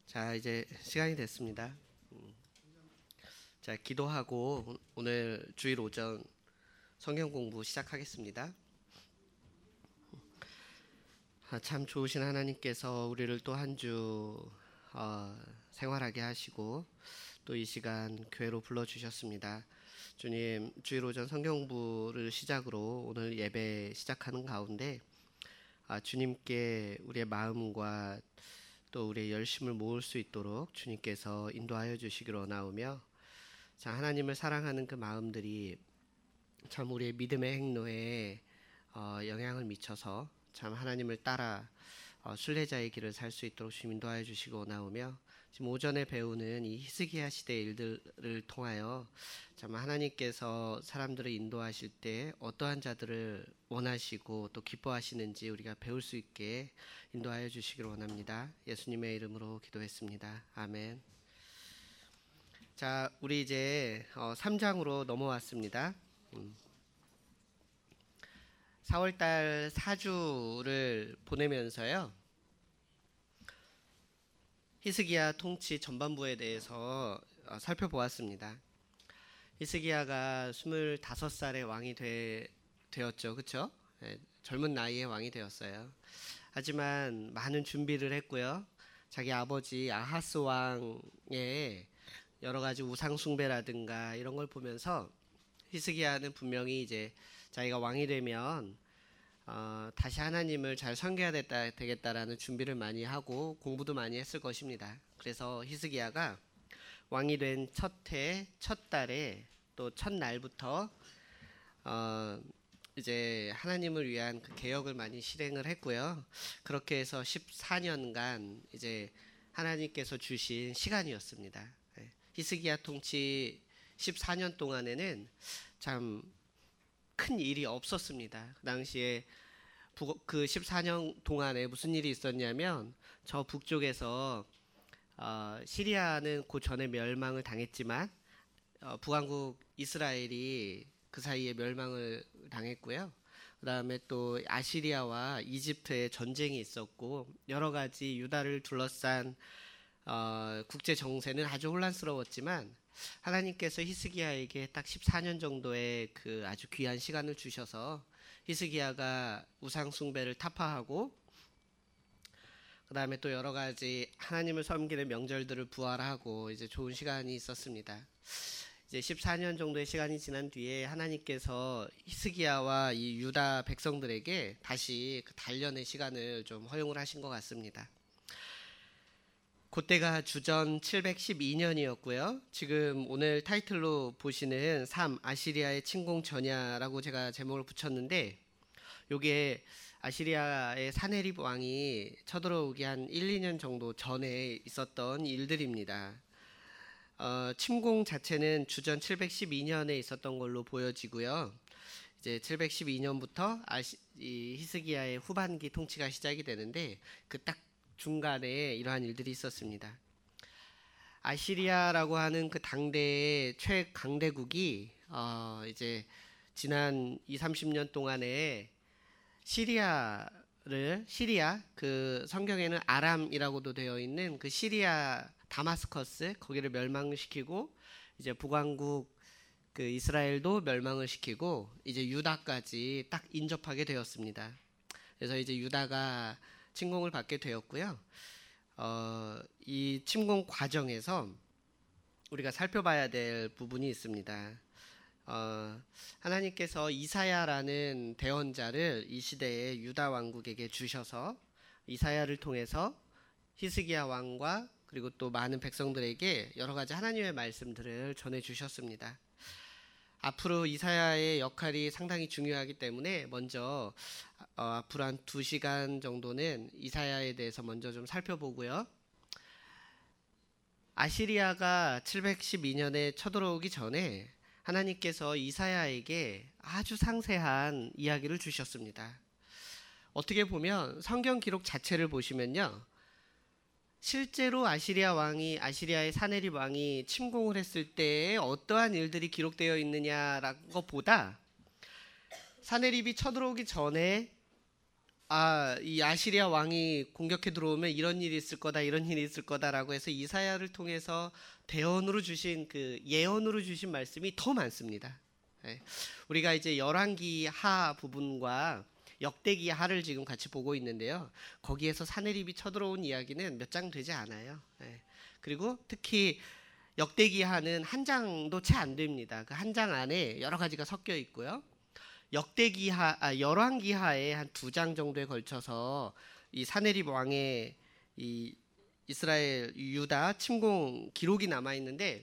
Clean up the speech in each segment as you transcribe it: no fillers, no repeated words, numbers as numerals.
자, 이제 시간이 됐습니다. 자, 기도하고 오늘 주일 오전 성경 공부 시작하겠습니다. 참 좋으신 하나님께서 우리를 또 한 주 생활하게 하시고 또 이 시간 교회로 불러주셨습니다. 주님, 주일 오전 성경 공부를 시작으로 오늘 예배 시작하는 가운데 주님께 우리의 마음과 또 우리의 열심을 모을 수 있도록 주님께서 인도하여 주시기로 원하오며, 자, 하나님을 사랑하는 그 마음들이 참 우리의 믿음의 행로에 영향을 미쳐서 참 하나님을 따라 순례자의 길을 살 수 있도록 주님 인도하여 주시고 원하오며, 지금 오전에 배우는 이 히스기야 시대의 일들을 통하여 참 하나님께서 사람들을 인도하실 때 어떠한 자들을 원하시고 또 기뻐하시는지 우리가 배울 수 있게 인도하여 주시기를 원합니다. 예수님의 이름으로 기도했습니다. 아멘. 자, 우리 이제 3장으로 넘어왔습니다. 4월달 4주를 보내면서요, 히스기야 통치 전반부에 대해서 살펴보았습니다. 히스기야가 25살의 왕이 되었죠. 그렇죠? 네, 젊은 나이에 왕이 되었어요. 하지만 많은 준비를 했고요. 자기 아버지 아하스 왕의 여러 가지 우상 숭배라든가 이런 걸 보면서 히스기야는 분명히 이제 자기가 왕이 되면 다시 하나님을 잘 섬겨야 되겠다라는 준비를 많이 하고 공부도 많이 했을 것입니다. 그래서 히스기야가 왕이 된 첫 해, 첫 달에 또 첫 날부터 이제 하나님을 위한 그 개혁을 많이 실행을 했고요. 그렇게 해서 14년간 이제 하나님께서 주신 시간이었습니다. 히스기야 통치 14년 동안에는 참 큰 일이 없었습니다. 그 당시에 그 14년 동안에 무슨 일이 있었냐면, 저 북쪽에서 시리아는 그 전에 멸망을 당했지만 북왕국 이스라엘이 그 사이에 멸망을 당했고요. 그 다음에 또 아시리아와 이집트의 전쟁이 있었고, 여러 가지 유다를 둘러싼 국제 정세는 아주 혼란스러웠지만 하나님께서 히스기야에게 딱 14년 정도의 그 아주 귀한 시간을 주셔서 히스기야가 우상 숭배를 타파하고, 그 다음에 또 여러 가지 하나님을 섬기는 명절들을 부활하고 이제 좋은 시간이 있었습니다. 이제 14년 정도의 시간이 지난 뒤에 하나님께서 히스기야와 이 유다 백성들에게 다시 그 단련의 시간을 좀 허용을 하신 것 같습니다. 그때가 주전 712년이었고요. 지금 오늘 타이틀로 보시는 3 아시리아의 침공 전야라고 제가 제목을 붙였는데, 요게 아시리아의 사네립 왕이 쳐들어오기 한 1, 2년 정도 전에 있었던 일들입니다. 침공 자체는 주전 712년에 있었던 걸로 보여지고요. 이제 712년부터 이 히스기야의 후반기 통치가 시작이 되는데, 그 딱 중간에 이러한 일들이 있었습니다. 아시리아라고 하는 그 당대의 최강대국이 이제 지난 20, 30년 동안에 시리아, 그 성경에는 아람이라고도 되어 있는 그 시리아 다마스커스, 거기를 멸망시키고 이제 북왕국 그 이스라엘도 멸망을 시키고 이제 유다까지 딱 인접하게 되었습니다. 그래서 이제 유다가 침공을 받게 되었고요. 이 침공 과정에서 우리가 살펴봐야 될 부분이 있습니다. 하나님께서 이사야라는 대언자를 이 시대에 유다 왕국에게 주셔서 이사야를 통해서 히스기야 왕과 그리고 또 많은 백성들에게 여러 가지 하나님의 말씀들을 전해 주셨습니다. 앞으로 이사야의 역할이 상당히 중요하기 때문에 먼저 앞으로 한 2시간 정도는 이사야에 대해서 먼저 좀 살펴보고요. 아시리아가 712년에 쳐들어오기 전에 하나님께서 이사야에게 아주 상세한 이야기를 주셨습니다. 어떻게 보면 성경 기록 자체를 보시면요, 실제로 아시리아의 사네립 왕이 침공을 했을 때에 어떠한 일들이 기록되어 있느냐라는 것보다 사네립이 쳐들어오기 전에 이 아시리아 왕이 공격해 들어오면 이런 일이 있을 거다, 이런 일이 있을 거다라고 해서 이사야를 통해서 대언으로 주신 그 예언으로 주신 말씀이 더 많습니다. 예. 우리가 이제 열왕기 하 부분과 역대기 하를 지금 같이 보고 있는데요. 거기에서 사내립이 쳐들어온 이야기는 몇 장 되지 않아요. 예. 그리고 특히 역대기 하는 한 장도 채 안 됩니다. 그 한 장 안에 여러 가지가 섞여 있고요. 열왕기하에 한 2장 정도에 걸쳐서 이 사네립 왕의 이 이스라엘 유다 침공 기록이 남아 있는데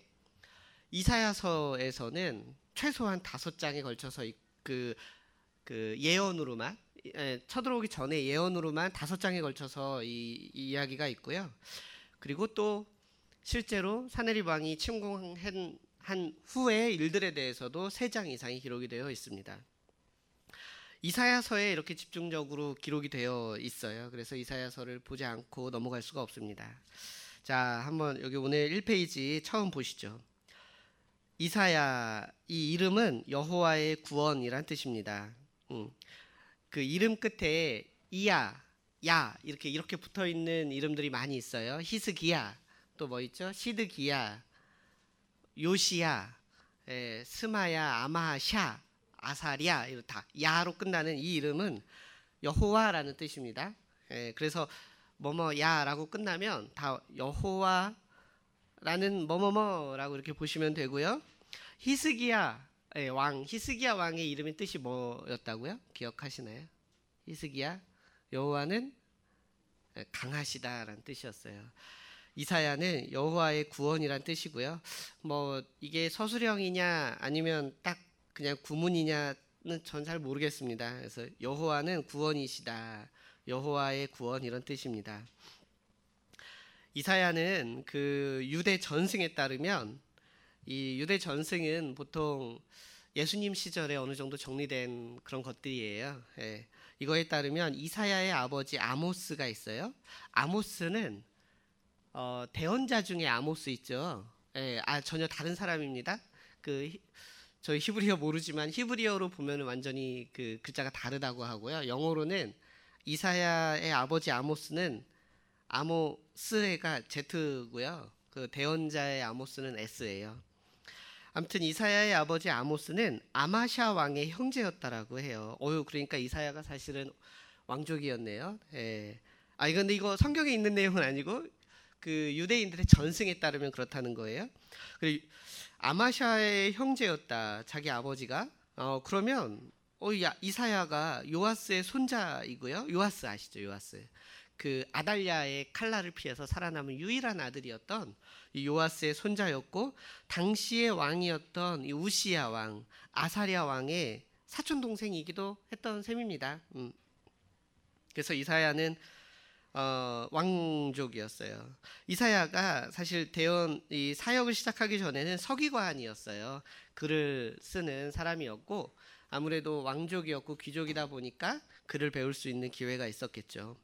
이사야서에서는 최소한 5장에 걸쳐서 그 예언으로만 쳐들어오기 전에 예언으로만 5장에 걸쳐서 이 이야기가 있고요. 그리고 또 실제로 사네립 왕이 침공한 후의 일들에 대해서도 3장 이상이 기록이 되어 있습니다. 이사야서에 이렇게 집중적으로 기록이 되어 있어요. 그래서 이사야서를 보지 않고 넘어갈 수가 없습니다. 자, 한번 여기 오늘 1페이지 처음 보시죠. 이사야, 이 이름은 여호와의 구원이란 뜻입니다. 그 이름 끝에 이야, 야 이렇게 붙어 있는 이름들이 많이 있어요. 히스기야, 또 뭐 있죠? 시드기야, 요시야, 스마야, 아마샤, 아사리아, 이거 다 야로 끝나는 이 이름은 여호와라는 뜻입니다. 그래서 뭐뭐야라고 끝나면 다 여호와라는 뭐뭐뭐라고 이렇게 보시면 되고요. 히스기야 히스기야 왕의 이름의 뜻이 뭐였다고요? 기억하시나요? 히스기야, 여호와는 강하시다라는 뜻이었어요. 이사야는 여호와의 구원이란 뜻이고요. 뭐 이게 서술형이냐 아니면 딱 그냥 구문이냐는 전 잘 모르겠습니다. 그래서 여호와는 구원이시다, 여호와의 구원 이런 뜻입니다. 이사야는 그 유대 전승에 따르면 이 유대 전승은 보통 예수님 시절에 어느 정도 정리된 그런 것들이에요. 이거에 따르면 이사야의 아버지 아모스가 있어요. 아모스는 대언자 중에 아모스 있죠. 전혀 다른 사람입니다. 저희 히브리어 모르지만 히브리어로 보면 완전히 그 글자가 다르다고 하고요. 영어로는 이사야의 아버지 아모스는 아모스가 Z고요. 그 대언자의 아모스는 S예요. 아무튼 이사야의 아버지 아모스는 아마샤 왕의 형제였다라고 해요. 그러니까 이사야가 사실은 왕족이었네요. 근데 이거 성경에 있는 내용은 아니고 그 유대인들의 전승에 따르면 그렇다는 거예요. 그리고 아마샤의 형제였다, 자기 아버지가. 그러면 이사야가 요아스의 손자이고요. 요아스 아시죠? 요아스. 그 아달랴의 칼날을 피해서 살아남은 유일한 아들이었던 이 요아스의 손자였고, 당시의 왕이었던 이 우시야 왕, 아사랴 왕의 사촌 동생이기도 했던 셈입니다. 그래서 이사야는 왕족이었어요. 이사야가 사실 이 사역을 시작하기 전에는 서기관이었어요. 글을 쓰는 사람이었고, 아무래도 왕족이었고 귀족이다 보니까 글을 배울 수 있는 기회가 있었겠죠.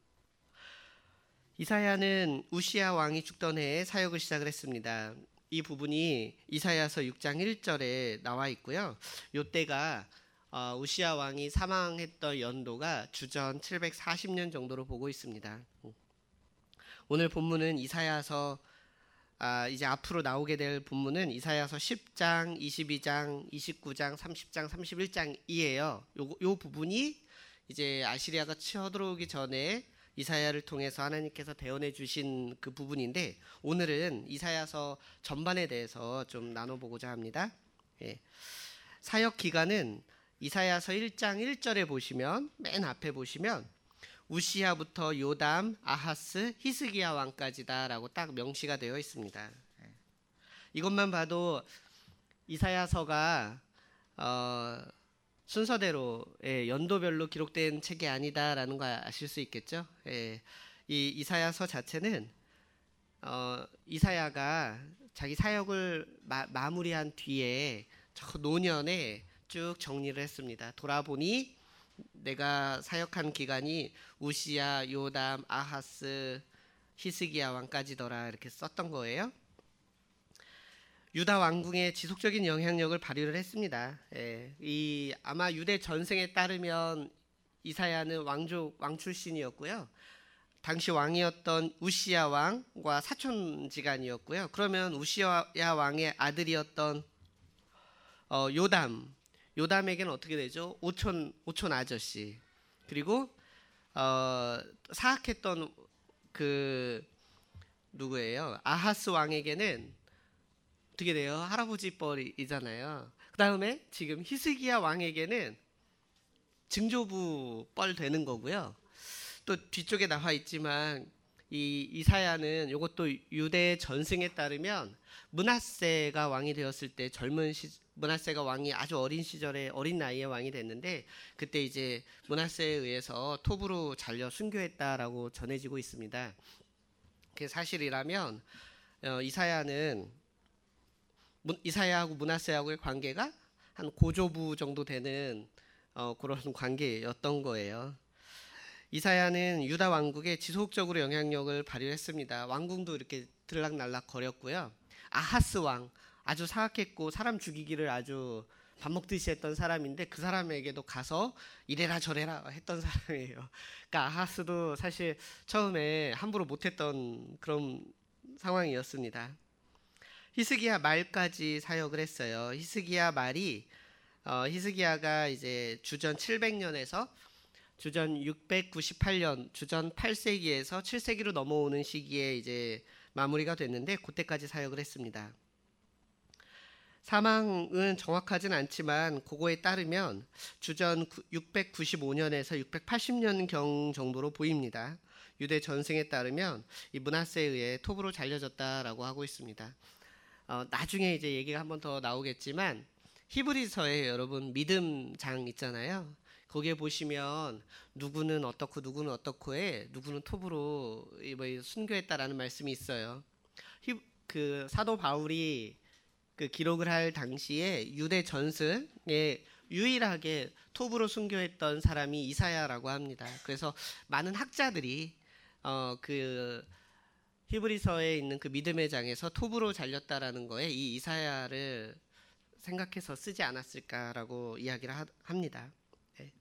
이사야는 우시야 왕이 죽던 해에 사역을 시작을 했습니다. 이 부분이 이사야서 6장 1절에 나와 있고요. 이때가 우시야 왕이 사망했던 연도가 주전 740년 정도로 보고 있습니다. 오늘 본문은 이사야서 이제 앞으로 나오게 될 본문은 이사야서 10장, 22장, 29장, 30장, 31장이에요. 요 부분이 이제 아시리아가 쳐들어오기 전에 이사야를 통해서 하나님께서 대언해 주신 그 부분인데, 오늘은 이사야서 전반에 대해서 좀 나눠보고자 합니다. 사역 기간은 이사야서 1장 1절에 보시면, 맨 앞에 보시면 우시야부터 요담, 아하스, 히스기야 왕까지다라고 딱 명시가 되어 있습니다. 이것만 봐도 이사야서가 순서대로 연도별로 기록된 책이 아니다라는 거 아실 수 있겠죠. 이 이사야서 자체는 이사야가 자기 사역을 마무리한 뒤에 저 노년에 쭉 정리를 했습니다. 돌아보니 내가 사역한 기간이 우시야, 요담, 아하스, 히스기야 왕까지더라, 이렇게 썼던 거예요. 유다 왕궁에 지속적인 영향력을 발휘를 했습니다. 아마 유대 전승에 따르면 이사야는 왕 출신이었고요. 당시 왕이었던 우시야 왕과 사촌지간이었고요. 그러면 우시야 왕의 아들이었던 요담에게는 어떻게 되죠? 오촌 아저씨. 그리고 사악했던 그 누구예요? 아하스 왕에게는 어떻게 돼요? 할아버지 뻘이잖아요. 그 다음에 지금 히스기야 왕에게는 증조부 뻘 되는 거고요. 또 뒤쪽에 나와 있지만 이 이사야는 이것도 유대 전승에 따르면 므낫세가 왕이 되었을 때 므낫세가 왕이 아주 어린 나이에 왕이 됐는데 그때 이제 므낫세에 의해서 톱으로 잘려 순교했다라고 전해지고 있습니다. 그게 사실이라면 이사야하고 므낫세하고의 관계가 한 고조부 정도 되는 그런 관계였던 거예요. 이사야는 유다 왕국에 지속적으로 영향력을 발휘했습니다. 왕궁도 이렇게 들락날락 거렸고요. 아하스 왕, 아주 사악했고 사람 죽이기를 아주 밥 먹듯이 했던 사람인데 그 사람에게도 가서 이래라 저래라 했던 사람이에요. 그러니까 아하스도 사실 처음에 함부로 못했던 그런 상황이었습니다. 히스기야 말까지 사역을 했어요. 히스기야 말이 히스기야가 이제 주전 700년에서 주전 698년, 주전 8세기에서 7세기로 넘어오는 시기에 이제 마무리가 됐는데 그때까지 사역을 했습니다. 사망은 정확하진 않지만 그거에 따르면 주전 695년에서 680년경 정도로 보입니다. 유대 전승에 따르면 이 므낫세에 의해 톱으로 잘려졌다라고 하고 있습니다. 나중에 이제 얘기가 한 번 더 나오겠지만 히브리서에 여러분 믿음장 있잖아요. 거기에 보시면 누구는 어떻고 누구는 어떻고에 누구는 톱으로 순교했다라는 말씀이 있어요. 그 사도 바울이 그 기록을 할 당시에 유대 전승에 유일하게 톱으로 순교했던 사람이 이사야라고 합니다. 그래서 많은 학자들이 그 히브리서에 있는 그 믿음의 장에서 톱으로 잘렸다라는 거에 이 이사야를 생각해서 쓰지 않았을까라고 이야기를 합니다. 네.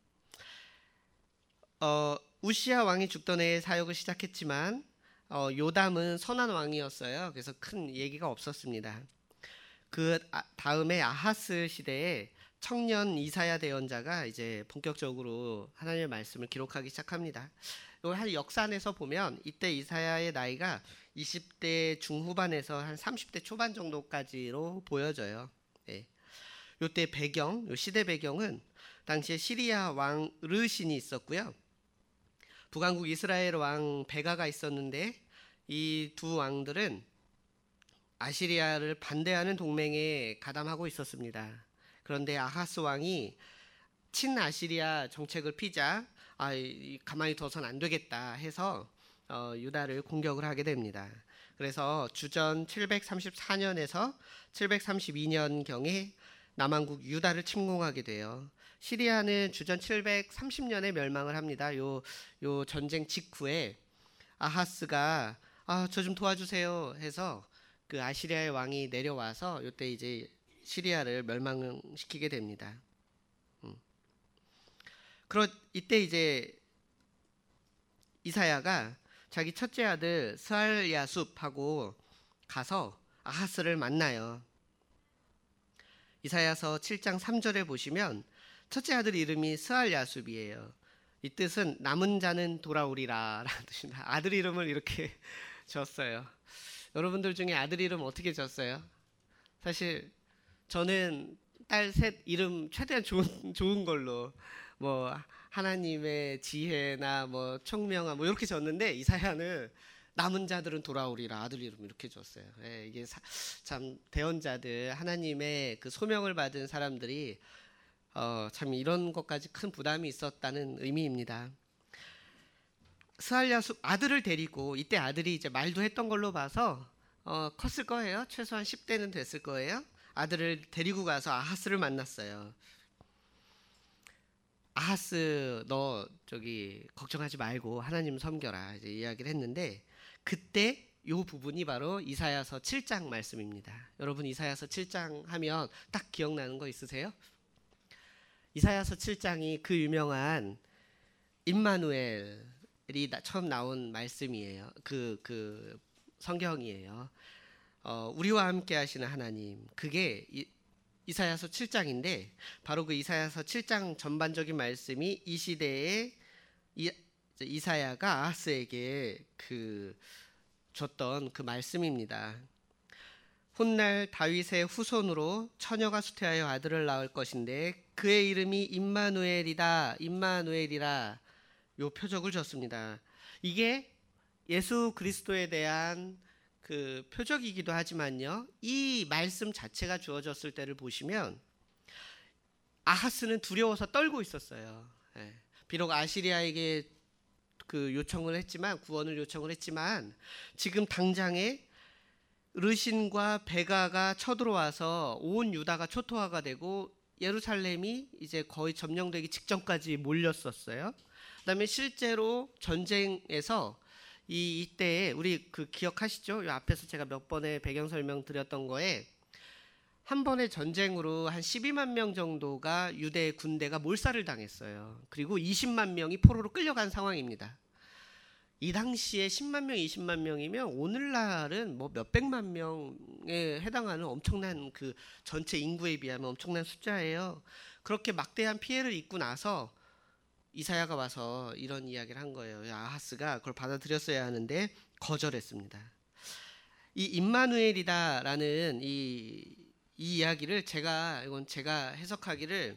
우시야 왕이 죽던 해에 사역을 시작했지만 요담은 선한 왕이었어요. 그래서 큰 얘기가 없었습니다. 그 다음에 아하스 시대에 청년 이사야 대언자가 이제 본격적으로 하나님의 말씀을 기록하기 시작합니다. 한 역산에서 보면 이때 이사야의 나이가 20대 중후반에서 한 30대 초반 정도까지로 보여져요. 네. 요때 요 시대 배경은 당시에 시리아 왕 르신이 있었고요. 북왕국 이스라엘 왕 베가가 있었는데 이 두 왕들은 아시리아를 반대하는 동맹에 가담하고 있었습니다. 그런데 아하스 왕이 친아시리아 정책을 피자 가만히 둬선 안 되겠다 해서 유다를 공격을 하게 됩니다. 그래서 주전 734년에서 732년경에 남왕국 유다를 침공하게 돼요. 시리아는 주전 730년에 멸망을 합니다. 요 전쟁 직후에 아하스가 저 좀 도와주세요 해서 그 아시리아의 왕이 내려와서 이때 이제 시리아를 멸망시키게 됩니다. 이때 이제 이사야가 자기 첫째 아들 스알야숲하고 가서 아하스를 만나요. 이사야서 7장 3절에 보시면 첫째 아들 이름이 스알야숲이에요. 이 뜻은 남은 자는 돌아오리라 라는 뜻입니다. 아들 이름을 이렇게 졌어요. 여러분들 중에 아들 이름 어떻게 졌어요? 사실 저는 딸 셋 이름 최대한 좋은 걸로 뭐 하나님의 지혜나 뭐 총명아 뭐 이렇게 졌는데 이사야는 남은 자들은 돌아오리라 아들 이름 이렇게 줬어요. 예, 이게 참 대언자들 하나님의 그 소명을 받은 사람들이 참 이런 것까지 큰 부담이 있었다는 의미입니다. 스알야숲 아들을 데리고 이때 아들이 이제 말도 했던 걸로 봐서 컸을 거예요. 최소한 10대는 됐을 거예요. 아들을 데리고 가서 아하스를 만났어요. 아하스 너 저기 걱정하지 말고 하나님 섬겨라 이제 이야기를 했는데 그때 요 부분이 바로 이사야서 7장 말씀입니다. 여러분 이사야서 7장 하면 딱 기억나는 거 있으세요? 이사야서 7장이 그 유명한 임마누엘이 처음 나온 말씀이에요. 그 성경이에요. 우리와 함께 하시는 하나님. 그게 이사야서 7장인데 바로 그 이사야서 7장 전반적인 말씀이 이 시대에 이사야가 아하스에게 줬던 그 말씀입니다. 훗날 다윗의 후손으로 처녀가 수태하여 아들을 낳을 것인데 그의 이름이 임마누엘이다. 임마누엘이라 요 표적을 줬습니다. 이게 예수 그리스도에 대한 그 표적이기도 하지만요. 이 말씀 자체가 주어졌을 때를 보시면 아하스는 두려워서 떨고 있었어요. 비록 아시리아에게 그 요청을 했지만 구원을 요청을 했지만 지금 당장에 르신과 베가가 쳐들어와서 온 유다가 초토화가 되고 예루살렘이 이제 거의 점령되기 직전까지 몰렸었어요. 그다음에 실제로 전쟁에서 이때에 우리 기억하시죠? 이 앞에서 제가 몇 번의 배경 설명 드렸던 거에 한 번의 전쟁으로 한 12만 명 정도가 유대 군대가 몰살을 당했어요. 그리고 20만 명이 포로로 끌려간 상황입니다. 이 당시에 10만 명, 20만 명이면 오늘날은 뭐 몇백만 명에 해당하는 엄청난 그 전체 인구에 비하면 엄청난 숫자예요. 그렇게 막대한 피해를 입고 나서 이사야가 와서 이런 이야기를 한 거예요. 아하스가 그걸 받아들였어야 하는데 거절했습니다. 이 임마누엘이다라는 이 이야기를 이건 제가 해석하기를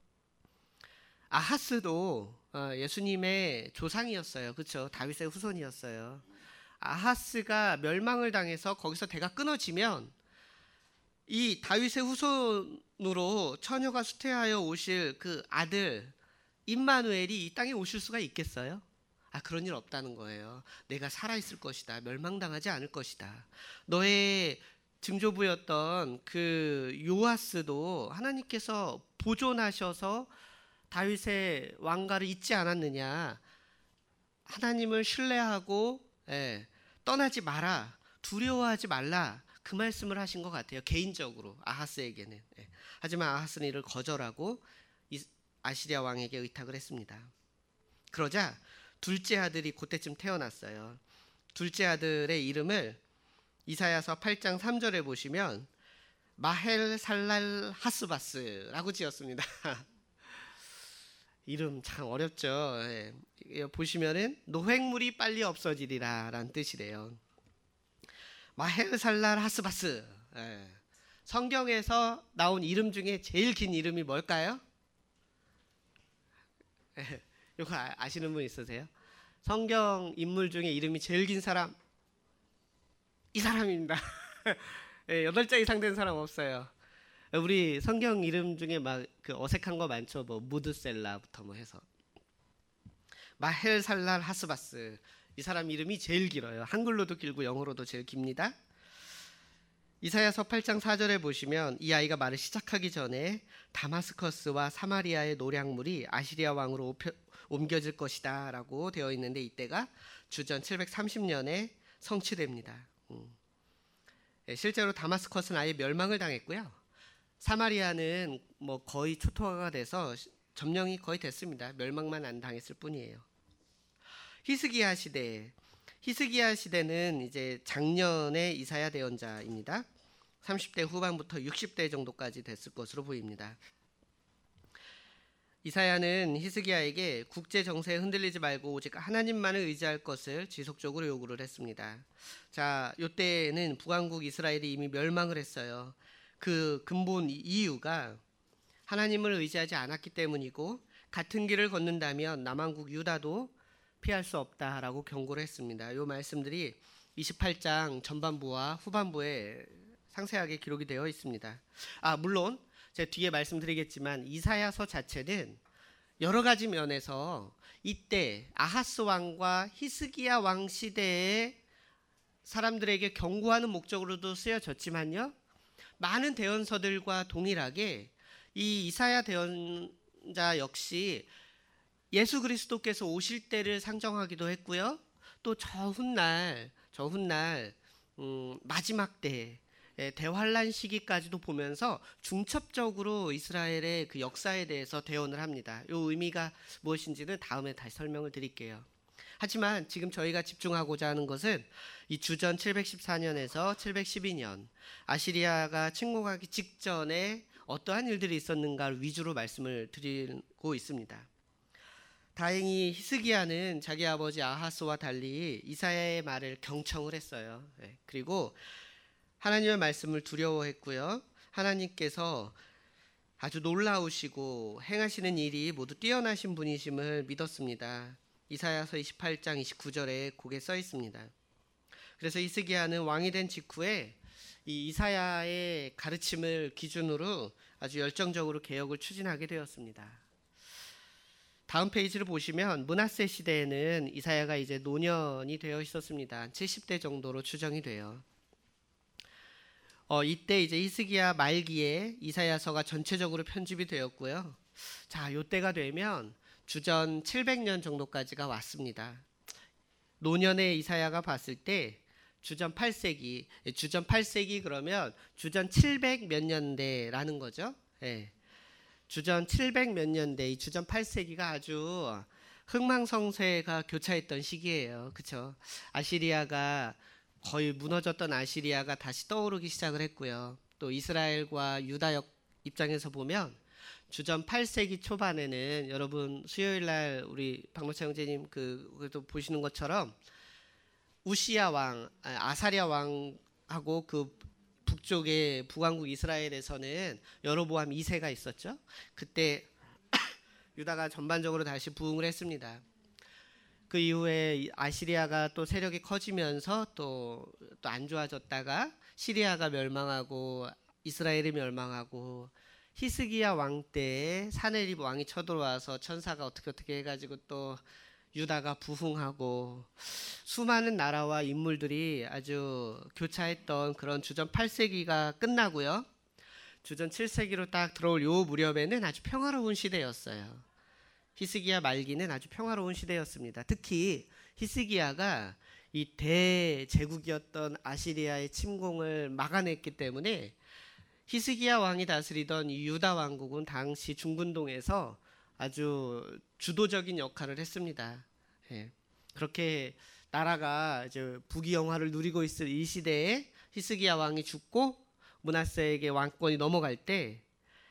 아하스도 예수님의 조상이었어요. 그렇죠? 다윗의 후손이었어요. 아하스가 멸망을 당해서 거기서 대가 끊어지면 이 다윗의 후손으로 처녀가 수태하여 오실 그 아들 임마누엘이 이 땅에 오실 수가 있겠어요? 그런 일 없다는 거예요. 내가 살아있을 것이다. 멸망당하지 않을 것이다. 너의 증조부였던 그 요아스도 하나님께서 보존하셔서 다윗의 왕가를 잊지 않았느냐. 하나님을 신뢰하고 떠나지 마라. 두려워하지 말라. 그 말씀을 하신 것 같아요. 개인적으로 아하스에게는. 하지만 아하스는 이를 거절하고 아시리아 왕에게 의탁을 했습니다. 그러자 둘째 아들이 그때쯤 태어났어요. 둘째 아들의 이름을 이사야서 8장 3절에 보시면 마헬 살랄 하스바스라고 지었습니다. 이름 참 어렵죠. 보시면은 노획물이 빨리 없어지리라 라는 뜻이래요. 마헬 살랄 하스바스. 성경에서 나온 이름 중에 제일 긴 이름이 뭘까요? 이거 아시는 분 있으세요? 성경 인물 중에 이름이 제일 긴 사람 이 사람입니다. 8자 이상 된 사람 없어요. 우리 성경 이름 중에 막 그 어색한 거 많죠. 뭐 무드셀라부터 뭐 해서 마헬살랄 하스바스. 이 사람 이름이 제일 길어요. 한글로도 길고 영어로도 제일 깁니다. 이사야서 8장 4절에 보시면 이 아이가 말을 시작하기 전에 다마스커스와 사마리아의 노략물이 아시리아 왕으로 옮겨질 것이다 라고 되어 있는데 이때가 주전 730년에 성취됩니다. 실제로 다마스커스는 아예 멸망을 당했고요. 사마리아는 뭐 거의 초토화가 돼서 점령이 거의 됐습니다. 멸망만 안 당했을 뿐이에요. 히스기야 시대는 이제 작년에 이사야 대언자입니다. 30대 후반부터 60대 정도까지 됐을 것으로 보입니다. 이사야는 히스기야에게 국제 정세에 흔들리지 말고 오직 하나님만을 의지할 것을 지속적으로 요구를 했습니다. 자, 이때는 북왕국 이스라엘이 이미 멸망을 했어요. 그 근본 이유가 하나님을 의지하지 않았기 때문이고 같은 길을 걷는다면 남왕국 유다도 피할 수 없다라고 경고를 했습니다. 이 말씀들이 28장 전반부와 후반부에 상세하게 기록이 되어 있습니다. 물론 제가 뒤에 말씀드리겠지만 이사야서 자체는 여러 가지 면에서 이때 아하스 왕과 히스기야 왕 시대의 사람들에게 경고하는 목적으로도 쓰여졌지만요. 많은 대언서들과 동일하게 이 이사야 대언자 역시 예수 그리스도께서 오실 때를 상정하기도 했고요. 또 저 훗날 마지막 때 대환란 시기까지도 보면서 중첩적으로 이스라엘의 그 역사에 대해서 대언을 합니다. 이 의미가 무엇인지는 다음에 다시 설명을 드릴게요. 하지만 지금 저희가 집중하고자 하는 것은 이 주전 714년에서 712년 아시리아가 침공하기 직전에 어떠한 일들이 있었는가를 위주로 말씀을 드리고 있습니다. 다행히 히스기야는 자기 아버지 아하스와 달리 이사야의 말을 경청을 했어요. 그리고 하나님의 말씀을 두려워했고요. 하나님께서 아주 놀라우시고 행하시는 일이 모두 뛰어나신 분이심을 믿었습니다. 이사야서 28장 29절에 그게 써 있습니다. 그래서 히스기야는 왕이 된 직후에 이 이사야의 가르침을 기준으로 아주 열정적으로 개혁을 추진하게 되었습니다. 다음 페이지를 보시면 므낫세 시대에는 이사야가 이제 노년이 되어 있었습니다. 70대 정도로 추정이 돼요. 이때 이제 히스기야 말기에 이사야서가 전체적으로 편집이 되었고요. 자, 이때가 되면 주전 700년 정도까지가 왔습니다. 노년의 이사야가 봤을 때 주전 8세기 그러면 주전 700 몇 년대라는 거죠. 주전 700 몇 년대, 이 주전 8세기가 아주 흥망성쇠가 교차했던 시기예요. 그렇죠? 아시리아가 거의 무너졌던 아시리아가 다시 떠오르기 시작을 했고요. 또 이스라엘과 유다 입장에서 보면 주전 8세기 초반에는 여러분 수요일 날 우리 박노차 형제님 그도 보시는 것처럼 우시야 왕, 아사랴 왕하고 그 북쪽의 북왕국 이스라엘에서는 여로보암 2세가 있었죠. 그때 유다가 전반적으로 다시 부흥을 했습니다. 그 이후에 아시리아가 또 세력이 커지면서 또 안 좋아졌다가 시리아가 멸망하고 이스라엘이 멸망하고 히스기야 왕 때에 사네립 왕이 쳐들어와서 천사가 어떻게 해가지고 또 유다가 부흥하고 수많은 나라와 인물들이 아주 교차했던 그런 주전 8세기가 끝나고요. 주전 7세기로 딱 들어올 요 무렵에는 아주 평화로운 시대였어요. 히스기야 말기는 아주 평화로운 시대였습니다. 특히 히스기야가 이 대제국이었던 아시리아의 침공을 막아냈기 때문에 히스기야 왕이 다스리던 이 유다 왕국은 당시 중근동에서 아주 주도적인 역할을 했습니다. 그렇게 나라가 이제 부귀영화를 누리고 있을 이 시대에 히스기야 왕이 죽고 므낫세에게 왕권이 넘어갈 때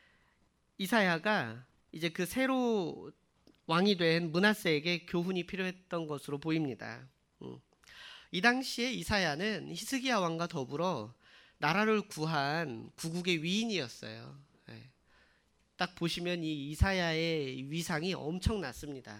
이사야가 이제 그 새로 왕이 된 므낫세에게 교훈이 필요했던 것으로 보입니다. 이 당시에 이사야는 히스기야 왕과 더불어 나라를 구한 구국의 위인이었어요. 딱 보시면 이 이사야의 위상이 엄청났습니다.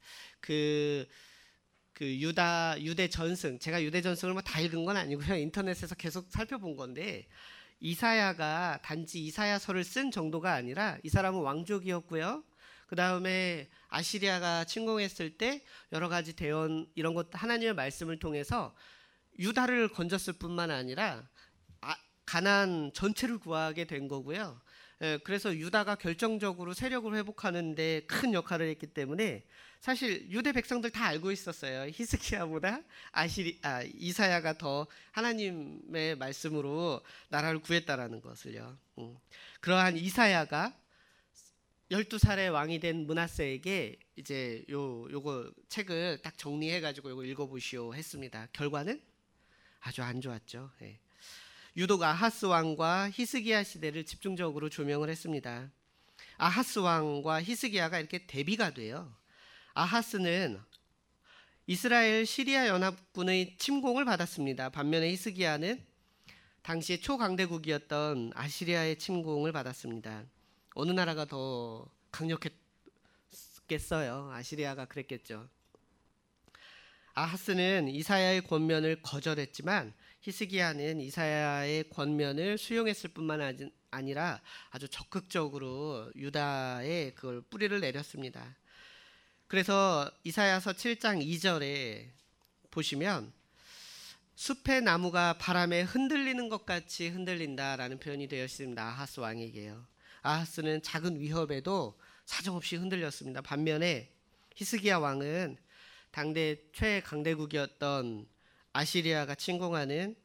유대 전승, 제가 유대 전승을 뭐 다 읽은 건 아니고요. 인터넷에서 계속 살펴본 건데 이사야가 단지 이사야서를 쓴 정도가 아니라 이 사람은 왕족이었고요. 그 다음에 아시리아가 침공했을 때 여러 가지 대언 이런 것 하나님의 말씀을 통해서 유다를 건졌을 뿐만 아니라 가나안 전체를 구하게 된 거고요. 그래서 유다가 결정적으로 세력을 회복하는 데 큰 역할을 했기 때문에 사실 유대 백성들 다 알고 있었어요. 히스기야보다 이사야가 더 하나님의 말씀으로 나라를 구했다라는 것을요. 그러한 이사야가 12살의 왕이 된 므낫세에게 이제 요거 책을 딱 정리해 가지고 요거 읽어보시오 했습니다. 결과는 아주 안 좋았죠. 유독 아하스 왕과 히스기야 시대를 집중적으로 조명을 했습니다. 아하스 왕과 히스기야가 이렇게 대비가 돼요. 아하스는 이스라엘 시리아 연합군의 침공을 받았습니다. 반면에 히스기야는 당시에 초강대국이었던 아시리아의 침공을 받았습니다. 어느 나라가 더 강력했겠어요? 아시리아가 그랬겠죠. 아하스는 이사야의 권면을 거절했지만 히스기야는 이사야의 권면을 수용했을 뿐만 아니라 아주 적극적으로 유다에 그걸 뿌리를 내렸습니다. 그래서 이사야서 7장 2절에 보시면 숲의 나무가 바람에 흔들리는 것 같이 흔들린다라는 표현이 되어 있습니다. 아하스 왕에게요. 아하스는 작은 위협에도 사정없이 흔들렸습니다. 반면에 히스기야 왕은 당대 최강대국이었던 아시리아가 침공하는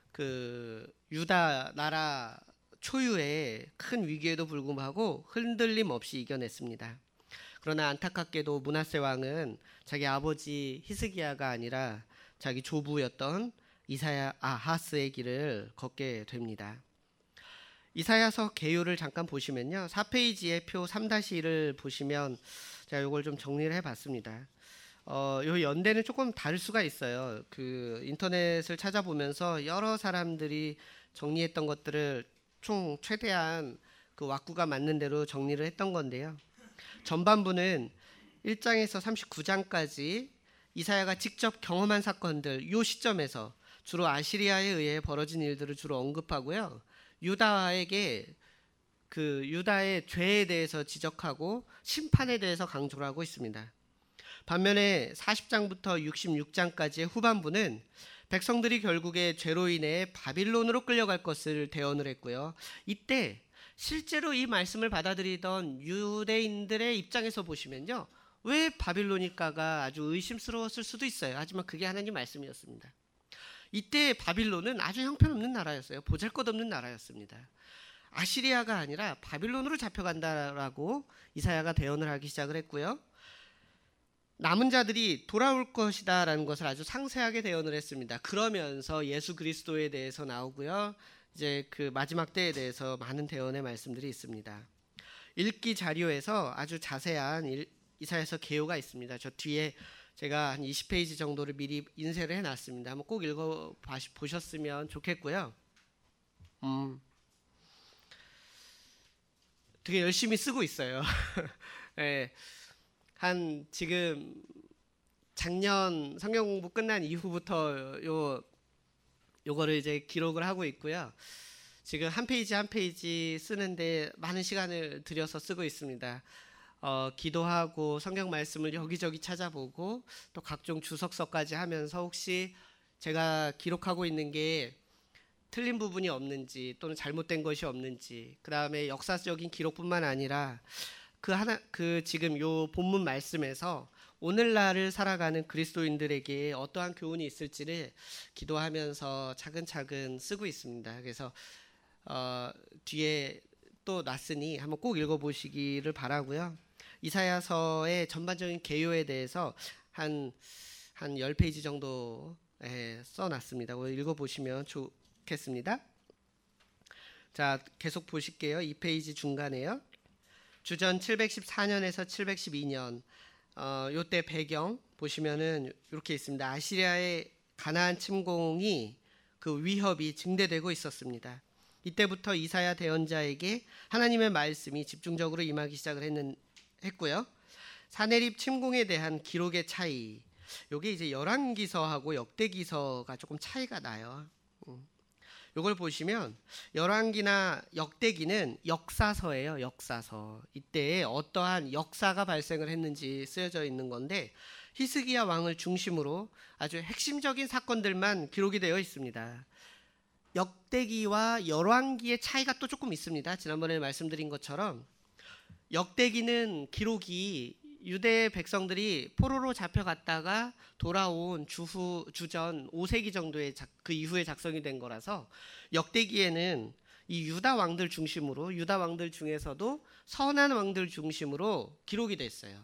유다 나라 초유의 큰 위기에도 불구하고 흔들림 없이 이겨냈습니다. 그러나 안타깝게도 므낫세 왕은 자기 아버지 히스기야가 아니라 자기 조부였던 이사야 아하스의 길을 걷게 됩니다. 이사야서 개요를 잠깐 보시면요, 4페이지의 표 3-1을 보시면 제가 이걸 좀 정리를 해봤습니다. 요 연대는 조금 다를 수가 있어요. 인터넷을 찾아보면서 여러 사람들이 정리했던 것들을 총 최대한 그 왁구가 맞는 대로 정리를 했던 건데요. 전반부는 1장에서 39장까지 이사야가 직접 경험한 사건들, 요 시점에서 주로 아시리아에 의해 벌어진 일들을 주로 언급하고요. 유다에게 유다의 죄에 대해서 지적하고 심판에 대해서 강조를 하고 있습니다. 반면에 40장부터 66장까지의 후반부는 백성들이 결국에 죄로 인해 바빌론으로 끌려갈 것을 대언을 했고요. 이때 실제로 이 말씀을 받아들이던 유대인들의 입장에서 보시면요, 왜 바빌론일까가 아주 의심스러웠을 수도 있어요. 하지만 그게 하나님 말씀이었습니다. 이때 바빌론은 아주 형편없는 나라였어요. 보잘것없는 나라였습니다. 아시리아가 아니라 바빌론으로 잡혀간다라고 이사야가 대언을 하기 시작을 했고요. 남은 자들이 돌아올 것이다 라는 것을 아주 상세하게 대언을 했습니다. 그러면서 예수 그리스도에 대해서 나오고요, 이제 그 마지막 때에 대해서 많은 대언의 말씀들이 있습니다. 읽기 자료에서 아주 자세한 이사야서 개요가 있습니다. 저 뒤에 제가 한 20페이지 정도를 미리 인쇄를 해놨습니다. 한번 꼭 읽어보셨으면 좋겠고요. 되게 열심히 쓰고 있어요. 네, 지금 작년 성경 공부 끝난 이후부터 요거를 이제 기록을 하고 있고요. 지금 한 페이지 한 페이지 쓰는데 많은 시간을 들여서 쓰고 있습니다. 기도하고 성경 말씀을 여기저기 찾아보고 또 각종 주석서까지 하면서 혹시 제가 기록하고 있는 게 틀린 부분이 없는지 또는 잘못된 것이 없는지, 그 다음에 역사적인 기록뿐만 아니라 지금 요 본문 말씀에서 오늘날을 살아가는 그리스도인들에게 어떠한 교훈이 있을지를 기도하면서 차근차근 쓰고 있습니다. 그래서 뒤에 또 놨으니 한번 꼭 읽어보시기를 바라고요. 이사야서의 전반적인 개요에 대해서 한 10페이지 정도 써놨습니다. 읽어보시면 좋겠습니다. 자, 계속 보실게요. 2페이지 중간에요. 주전 714년에서 712년 요때 배경 보시면은 이렇게 있습니다. 아시리아의 가나안 침공이 그 위협이 증대되고 있었습니다. 이때부터 이사야 대언자에게 하나님의 말씀이 집중적으로 임하기 시작을 했고요. 사내립 침공에 대한 기록의 차이, 요게 이제 열왕기서하고 역대기서가 조금 차이가 나요. 요걸 보시면 열왕기나 역대기는 역사서예요. 역사서. 이때 어떠한 역사가 발생을 했는지 쓰여져 있는 건데, 히스기야 왕을 중심으로 아주 핵심적인 사건들만 기록이 되어 있습니다. 역대기와 열왕기의 차이가 또 조금 있습니다. 지난번에 말씀드린 것처럼 역대기는 기록이 유대 백성들이 포로로 잡혀갔다가 돌아온 주전 5세기 정도의 그 이후에 작성이 된 거라서, 역대기에는 이 유다 왕들 중심으로, 유다 왕들 중에서도 선한 왕들 중심으로 기록이 됐어요.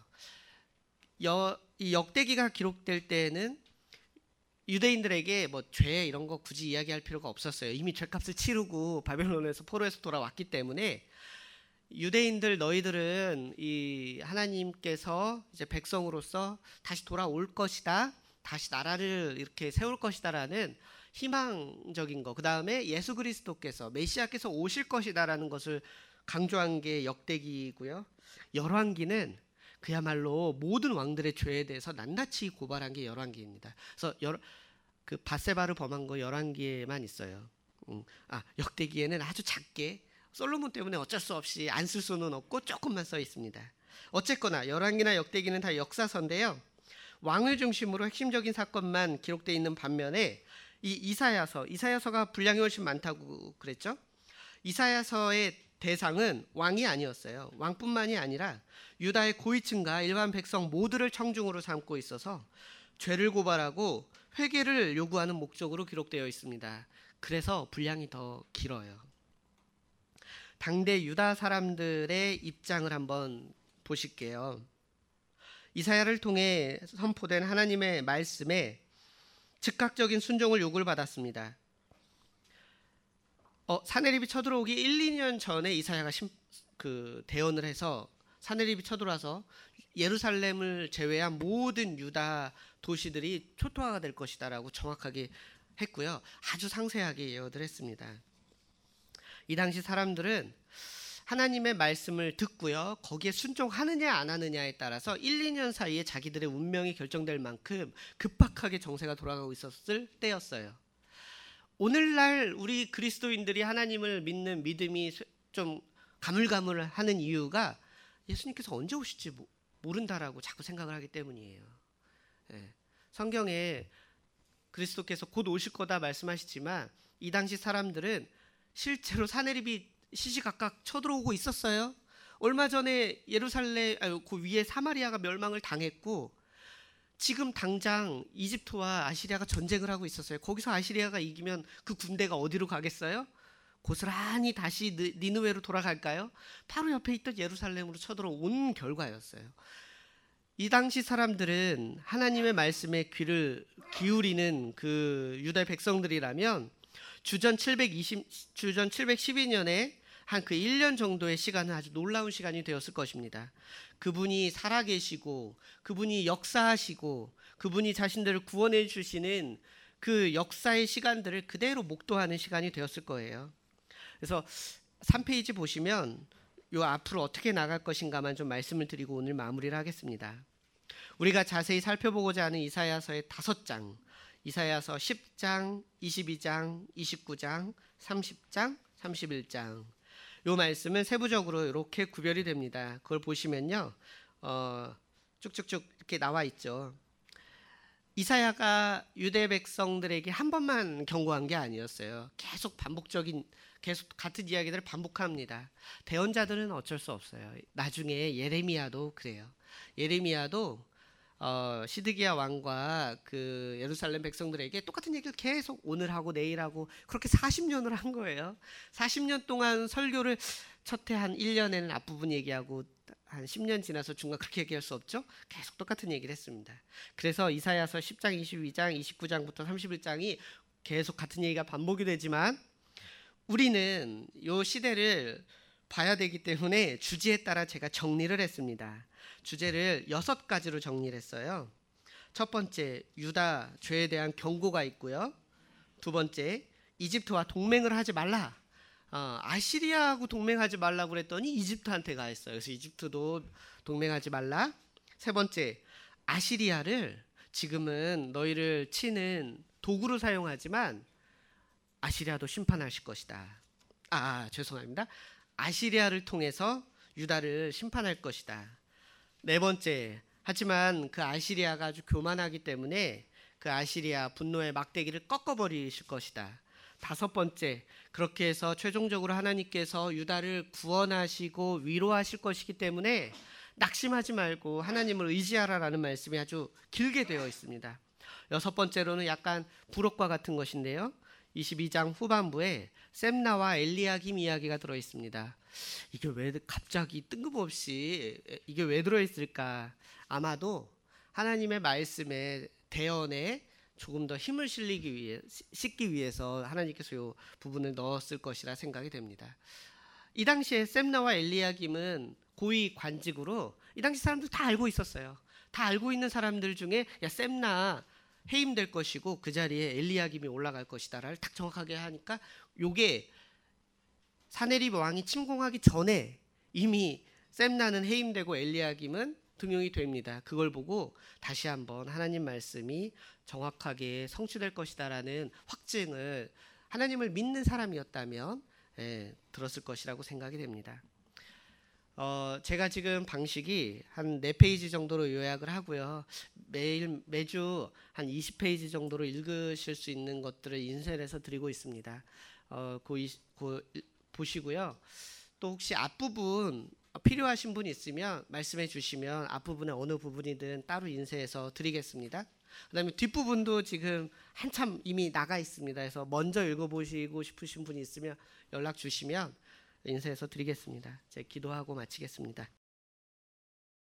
이 역대기가 기록될 때에는 유대인들에게 뭐 죄 이런 거 굳이 이야기할 필요가 없었어요. 이미 죄값을 치르고 바벨론에서 포로에서 돌아왔기 때문에 유대인들, 너희들은 이 하나님께서 이제 백성으로서 다시 돌아올 것이다, 다시 나라를 이렇게 세울 것이다라는 희망적인 거, 그 다음에 예수 그리스도께서, 메시아께서 오실 것이다라는 것을 강조한 게 역대기고요. 열왕기는 그야말로 모든 왕들의 죄에 대해서 낱낱이 고발한 게 열왕기입니다. 그래서 그 밧세바를 범한 거 열왕기에만 있어요. 역대기에는 아주 작게, 솔로몬 때문에 어쩔 수 없이 안 쓸 수는 없고 조금만 써 있습니다. 어쨌거나 열왕기나 역대기는 다 역사서인데요. 왕을 중심으로 핵심적인 사건만 기록되어 있는 반면에 이 이사야서가 분량이 훨씬 많다고 그랬죠. 이사야서의 대상은 왕이 아니었어요. 왕뿐만이 아니라 유다의 고위층과 일반 백성 모두를 청중으로 삼고 있어서 죄를 고발하고 회개를 요구하는 목적으로 기록되어 있습니다. 그래서 분량이 더 길어요. 당대 유다 사람들의 입장을 한번 보실게요. 이사야를 통해 선포된 하나님의 말씀에 즉각적인 순종을 요구를 받았습니다. 사내립이 쳐들어오기 1, 2년 전에 이사야가 대언을 해서 사내립이 쳐들어와서 예루살렘을 제외한 모든 유다 도시들이 초토화가 될 것이다라고 정확하게 했고요. 아주 상세하게 예언을 했습니다. 이 당시 사람들은 하나님의 말씀을 듣고요. 거기에 순종하느냐 안 하느냐에 따라서 1, 2년 사이에 자기들의 운명이 결정될 만큼 급박하게 정세가 돌아가고 있었을 때였어요. 오늘날 우리 그리스도인들이 하나님을 믿는 믿음이 좀 가물가물하는 이유가 예수님께서 언제 오실지 모른다라고 자꾸 생각을 하기 때문이에요. 성경에 그리스도께서 곧 오실 거다 말씀하시지만 이 당시 사람들은 실제로 사내립이 시시각각 쳐들어오고 있었어요. 얼마 전에 그 위에 사마리아가 멸망을 당했고 지금 당장 이집트와 아시리아가 전쟁을 하고 있었어요. 거기서 아시리아가 이기면 그 군대가 어디로 가겠어요? 고스란히 다시 니느웨로 돌아갈까요? 바로 옆에 있던 예루살렘으로 쳐들어온 결과였어요. 이 당시 사람들은 하나님의 말씀에 귀를 기울이는 그 유다 백성들이라면 주전 712년에 한 그 1년 정도의 시간은 아주 놀라운 시간이 되었을 것입니다. 그분이 살아계시고 그분이 역사하시고 그분이 자신들을 구원해 주시는 그 역사의 시간들을 그대로 목도하는 시간이 되었을 거예요. 그래서 3페이지 보시면 요 앞으로 어떻게 나갈 것인가만 좀 말씀을 드리고 오늘 마무리를 하겠습니다. 우리가 자세히 살펴보고자 하는 이사야서의 5장, 이사야서 10장, 22장, 29장, 30장, 31장 요 말씀은 세부적으로 이렇게 구별이 됩니다. 그걸 보시면요, 쭉쭉쭉 이렇게 나와 있죠. 이사야가 유대 백성들에게 한 번만 경고한 게 아니었어요. 계속 같은 이야기들을 반복합니다. 대언자들은 어쩔 수 없어요. 나중에 예레미야도 그래요. 예레미야도 시드기야 왕과 그 예루살렘 백성들에게 똑같은 얘기를 계속 오늘 하고 내일 하고 그렇게 40년을 한 거예요. 40년 동안 설교를 첫해 한 1년에는 앞부분 얘기하고 한 10년 지나서 중간 그렇게 얘기할 수 없죠. 계속 똑같은 얘기를 했습니다. 그래서 이사야서 10장, 22장, 29장부터 31장이 계속 같은 얘기가 반복이 되지만 우리는 이 시대를 봐야 되기 때문에 주제에 따라 제가 정리를 했습니다. 주제를 6가지로 정리를 했어요. 첫 번째, 유다 죄에 대한 경고가 있고요. 두 번째, 이집트와 동맹을 하지 말라. 아시리아하고 동맹하지 말라고 그랬더니 이집트한테 가 있어요. 그래서 이집트도 동맹하지 말라. 세 번째, 아시리아를 지금은 너희를 치는 도구로 사용하지만 아시리아도 심판하실 것이다. 죄송합니다. 아시리아를 통해서 유다를 심판할 것이다. 네 번째, 하지만 그 아시리아가 아주 교만하기 때문에 그 아시리아 분노의 막대기를 꺾어버리실 것이다. 다섯 번째, 그렇게 해서 최종적으로 하나님께서 유다를 구원하시고 위로하실 것이기 때문에 낙심하지 말고 하나님을 의지하라라는 말씀이 아주 길게 되어 있습니다. 여섯 번째로는 약간 부록과 같은 것인데요. 22장 후반부에 셈나와 엘리야김 이야기가 들어 있습니다. 이게 왜 갑자기 뜬금없이 이게 왜 들어있을까? 아마도 하나님의 말씀에 대언에 조금 더 힘을 싣기 위해서 하나님께서 이 부분을 넣었을 것이라 생각이 됩니다. 이 당시에 셈나와 엘리야김은 고위 관직으로 이 당시 사람들 다 알고 있었어요. 다 알고 있는 사람들 중에 셈나 해임될 것이고 그 자리에 엘리야김이 올라갈 것이다를 딱 정확하게 하니까 요게 사내립 왕이 침공하기 전에 이미 셈나는 해임되고 엘리야김은 등용이 됩니다. 그걸 보고 다시 한번 하나님 말씀이 정확하게 성취될 것이다라는 확증을 하나님을 믿는 사람이었다면 들었을 것이라고 생각이 됩니다. 제가 지금 방식이 한 4페이지 정도로 요약을 하고요. 매주 한 20페이지 정도로 읽으실 수 있는 것들을 인쇄해서 드리고 있습니다. 보시고요. 또 혹시 앞부분 필요하신 분 있으면 말씀해 주시면 앞부분에 어느 부분이든 따로 인쇄해서 드리겠습니다. 그다음에 뒷부분도 지금 한참 이미 나가 있습니다. 그래서 먼저 읽어보시고 싶으신 분이 있으면 연락 주시면 인쇄해서 드리겠습니다. 제가 기도하고 마치겠습니다.